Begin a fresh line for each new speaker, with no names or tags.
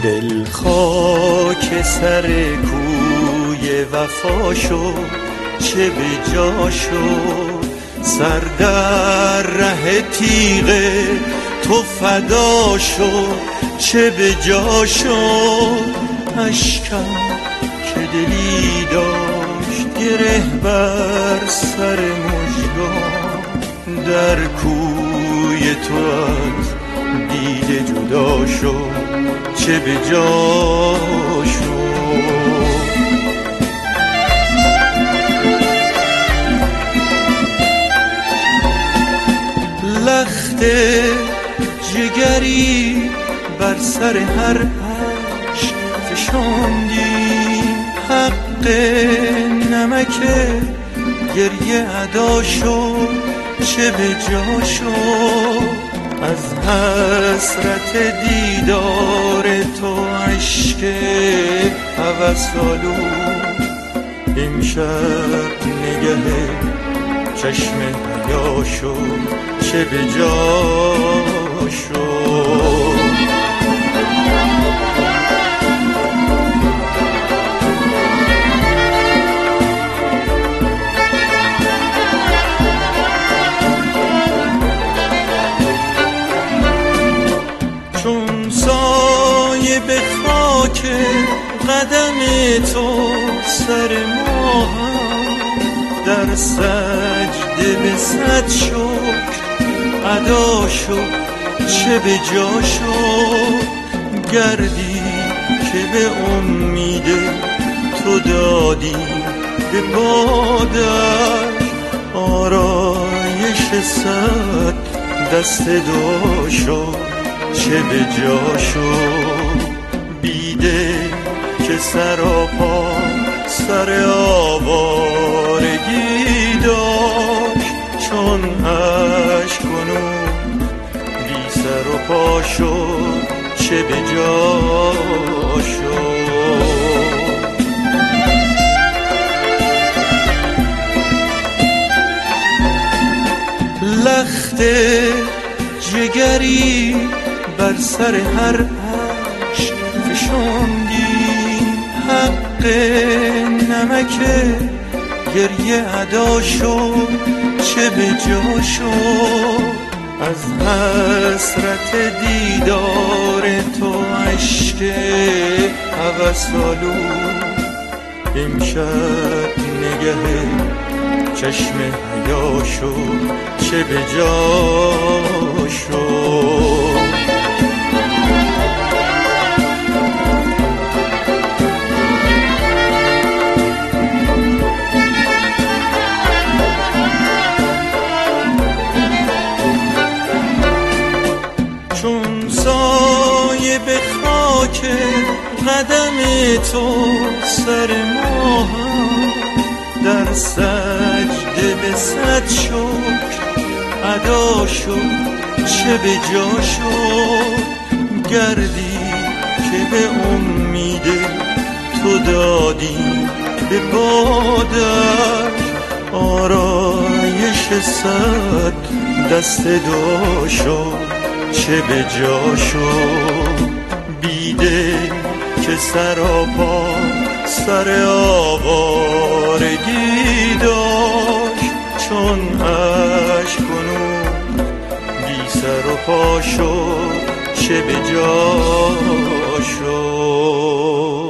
دل خاک سر کوی وفا شد، چه به جا شد. سر در ره تیغ تو فدا شد، چه به جا شد. اشکم که دلی داشت گره بر سر مژگان، در کوی تو از دیده جدا شد، چه به جا شد. لخت جگری بر سر هر عشق فشاندی، حق نمک گریه ادا شد، چه به جا شد. از حسرت دیدار تو اشک هوس‌آلود، امشب نگه چشم حیا شد، چه به جا شد. چون سایه به خاک قدم تو سر ما در سجده به صد شکر ادا شد، چه به جا شد. گردی که به امید تو دادی به بادش، آرایش صد دست دو شد، چه به جا شد. بیده که سراپا سر آوارگی داشت، چون اشک کنون بی سر و پا شد، چه به جا شد. لخت جگری بر سر هر عشق فشاندی، حق نمک گریه ادا شد، چه به جا شد. از حسرت دیدار تو اشک هوس‌آلود، امشب نگه چشم حیا شد، چه به جا شد. چون سایه به خاک قدم تو سر ما در سجده به صد شکر ادا شد، چه به جا شد. گردی که به امید تو دادی به بادش، آرایش صد دست دو شد، چه به جا شد. بیده که سراپا سر آوارگی داشت، چون اشک کنون بی سر و پا شد، چه به جا شد.